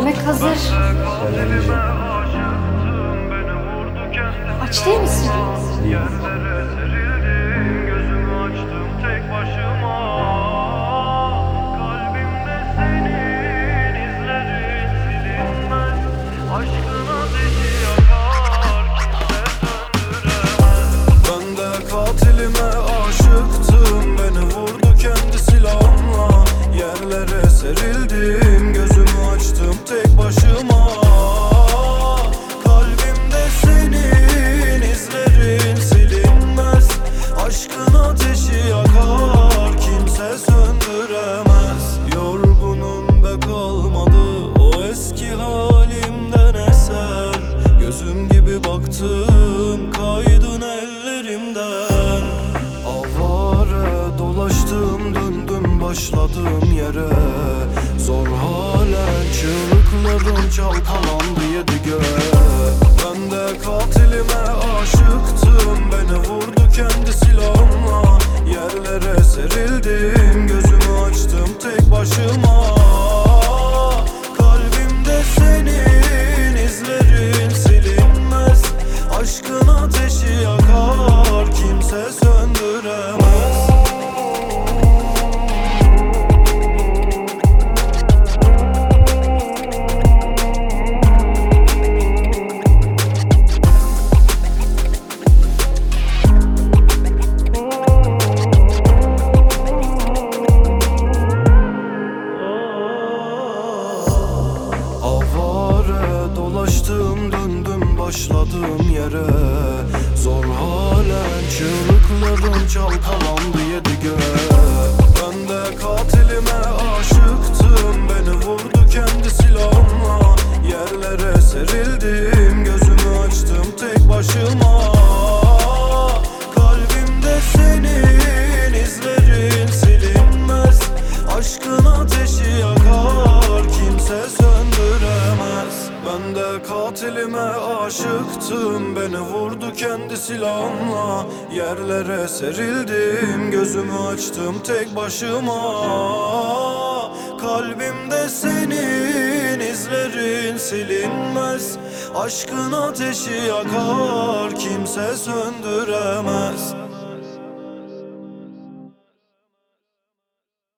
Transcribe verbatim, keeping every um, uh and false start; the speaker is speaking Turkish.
Yemek hazır. Söylemeyeceğim. Aç değil misin? Gözümü açtım tek başıma. Kalbimde senin izlerin silinmez. Aşkın ateşi yakar, kimse söndüremez. Ben de katilime aşıktım. Beni vurdu kendi silahımla. Yerlere serildim. Gözümü açtım tek başıma. Kalbimde senin izlerin silinmez. Aşkın ateşi yakar, kimse söndüremez. Yorgunum be kalmadı o eski halimden eser. Gözüm gibi baktım kaydın ellerimden. Avare dolaştım döndüm başladım yere. Zor halen çığlıklarım çalkalandı yedi göğe. Ben de katilime aşıktım. Beni vurdu kendi silahımla. Yerlere serildim. Gözümü açtım tek başıma. Kalbimde senin izlerin silinmez. Aşkın ateşi yakar, kimse söndüremez. Avare dolaştım döndüm başladım yere. Zor halen çığlıklarım çalkalandı yedi göğe. Ben de katilime aşıktım. Beni vurdu kendi silahımla. Yerlere serildim. Gözümü açtım tek başıma. Kalbimde senin izlerin silinmez. Aşkın ateşi yakar, kimse söndüremez. Ben de katilime aşıktım. Beni vurdu kendi silahımla. Yerlere serildim. Gözümü açtım tek başıma. Kalbimde senin izlerin silinmez. Aşkın ateşi yakar, kimse söndüremez.